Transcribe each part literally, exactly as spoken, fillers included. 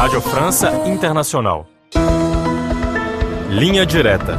Rádio França Internacional. Linha Direta.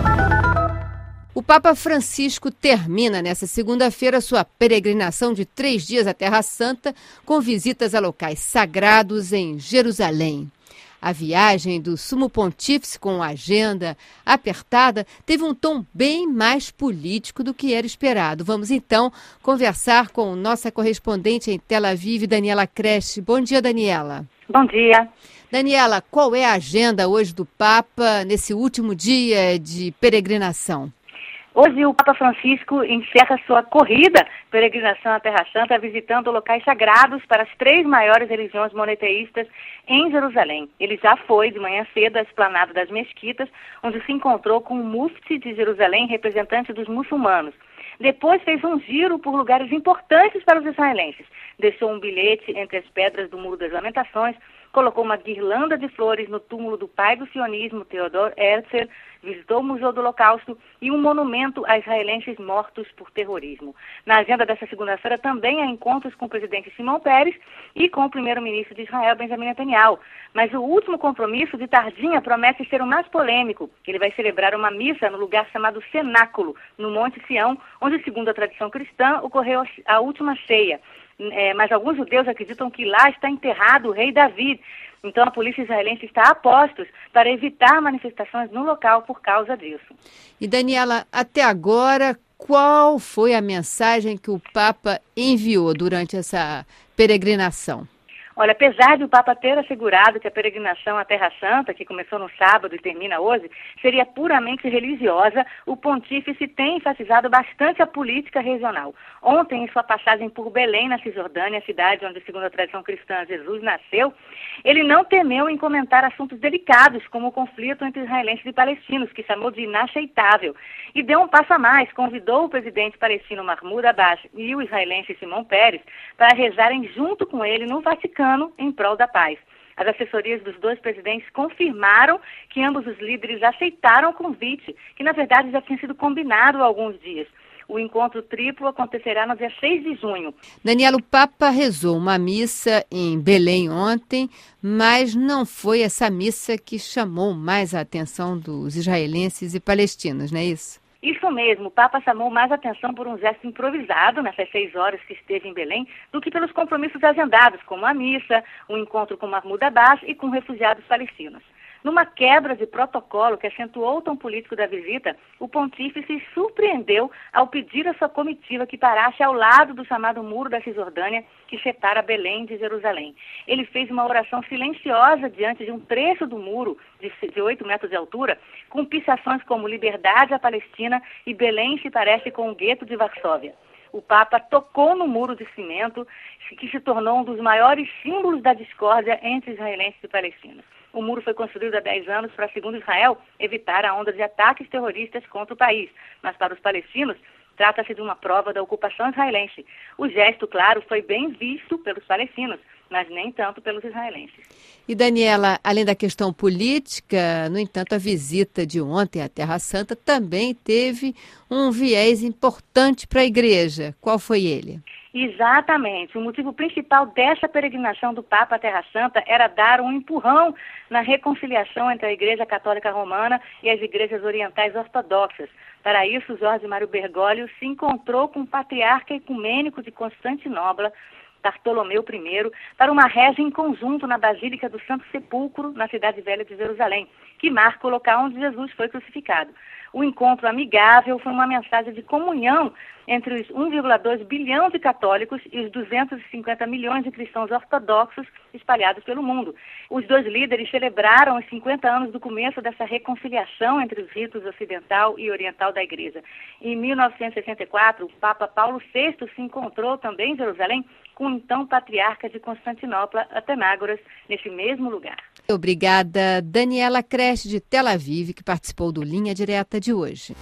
O Papa Francisco termina nesta segunda-feira sua peregrinação de três dias à Terra Santa, com visitas a locais sagrados em Jerusalém. A viagem do Sumo Pontífice, com agenda apertada, teve um tom bem mais político do que era esperado. Vamos então conversar com nossa correspondente em Tel Aviv, Daniela Creche. Bom dia, Daniela. Bom dia. Daniela, qual é a agenda hoje do Papa nesse último dia de peregrinação? Hoje o Papa Francisco encerra sua corrida, peregrinação à Terra Santa, visitando locais sagrados para as três maiores religiões monoteístas em Jerusalém. Ele já foi de manhã cedo à esplanada das mesquitas, onde se encontrou com o mufti de Jerusalém, representante dos muçulmanos. Depois fez um giro por lugares importantes para os israelenses. Deixou um bilhete entre as pedras do Muro das Lamentações, colocou uma guirlanda de flores no túmulo do pai do sionismo, Theodor Herzl, visitou o Museu do Holocausto e um monumento a israelenses mortos por terrorismo. Na agenda desta segunda-feira também há encontros com o presidente Shimon Peres e com o primeiro-ministro de Israel, Benjamin Netanyahu. Mas o último compromisso, de tardinha, promete ser o mais polêmico. Ele vai celebrar uma missa no lugar chamado Cenáculo, no Monte Sião, onde, segundo a tradição cristã, ocorreu a última ceia. É, mas alguns judeus acreditam que lá está enterrado o rei Davi. Então a polícia israelense está a postos para evitar manifestações no local por causa disso. E Daniela, até agora, qual foi a mensagem que o Papa enviou durante essa peregrinação? Olha, apesar de o Papa ter assegurado que a peregrinação à Terra Santa, que começou no sábado e termina hoje, seria puramente religiosa, o pontífice tem enfatizado bastante a política regional. Ontem, em sua passagem por Belém, na Cisjordânia, cidade onde, segundo a tradição cristã, Jesus nasceu, ele não temeu em comentar assuntos delicados, como o conflito entre israelenses e palestinos, que chamou de inaceitável. E deu um passo a mais, convidou o presidente palestino Mahmoud Abbas e o israelense Shimon Peres para rezarem junto com ele no Vaticano, em prol da paz. As assessorias dos dois presidentes confirmaram que ambos os líderes aceitaram o convite, que na verdade já tinha sido combinado há alguns dias. O encontro triplo acontecerá no dia seis de junho. Daniela, o Papa rezou uma missa em Belém ontem, mas não foi essa missa que chamou mais a atenção dos israelenses e palestinos, não é isso? Isso mesmo, o Papa chamou mais atenção por um gesto improvisado nessas seis horas que esteve em Belém do que pelos compromissos agendados, como a missa, o encontro com Mahmoud Abbas e com refugiados palestinos. Numa quebra de protocolo que acentuou o tom político da visita, o pontífice surpreendeu ao pedir à sua comitiva que parasse ao lado do chamado Muro da Cisjordânia, que separa Belém de Jerusalém. Ele fez uma oração silenciosa diante de um trecho do muro de oito metros de altura, com pichações como liberdade à Palestina e Belém se parece com o gueto de Varsóvia. O Papa tocou no muro de cimento, que se tornou um dos maiores símbolos da discórdia entre israelenses e palestinos. O muro foi construído há dez anos para, segundo Israel, evitar a onda de ataques terroristas contra o país. Mas para os palestinos, trata-se de uma prova da ocupação israelense. O gesto, claro, foi bem visto pelos palestinos, mas nem tanto pelos israelenses. E, Daniela, além da questão política, no entanto, a visita de ontem à Terra Santa também teve um viés importante para a igreja. Qual foi ele? Exatamente. O motivo principal dessa peregrinação do Papa à Terra Santa era dar um empurrão na reconciliação entre a Igreja Católica Romana e as igrejas orientais ortodoxas. Para isso, Jorge Mário Bergoglio se encontrou com o patriarca ecumênico de Constantinopla, Bartolomeu I, para uma reza em conjunto na Basílica do Santo Sepulcro, na Cidade Velha de Jerusalém, que marca o local onde Jesus foi crucificado. O encontro amigável foi uma mensagem de comunhão entre os um vírgula dois bilhão de católicos e os duzentos e cinquenta milhões de cristãos ortodoxos espalhados pelo mundo. Os dois líderes celebraram os cinquenta anos do começo dessa reconciliação entre os ritos ocidental e oriental da Igreja. Em mil novecentos e sessenta e quatro, o Papa Paulo sexto se encontrou também em Jerusalém com o então patriarca de Constantinopla, Atenágoras, nesse mesmo lugar. Obrigada, Daniela Creche, de Tel Aviv, que participou do Linha Direta de hoje.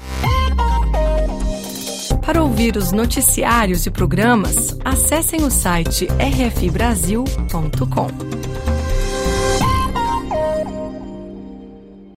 Para ouvir os noticiários e programas, acessem o site r f brasil ponto com.